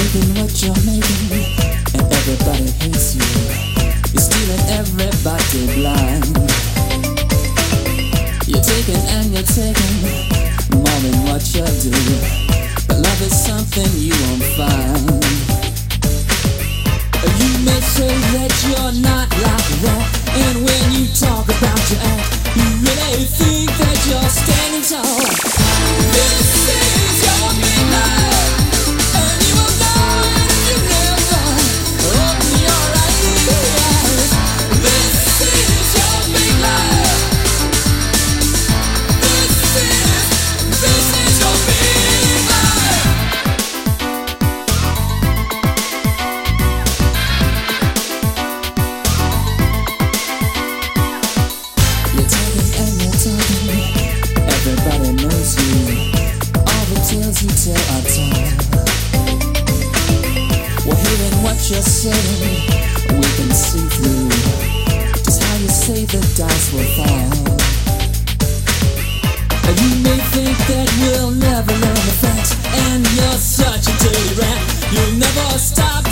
making what you're making, and everybody hates you. You're stealing everybody blind. You're taking and you're taking more than what you do, but love is something you won't find. You may say that you're not like that, and when you talk about your act, you really think that you're standing tall. This is your midnight, and you will know it if you never open your eyes. This is your big life. This is your big life. You're talking and you're talking, everybody knows you. All the tales you tell are told. We're hearing what you're saying, we can see through just how you say the dice will fall. You may think that we'll never learn the facts, and you're such a dirty rat, you'll never stop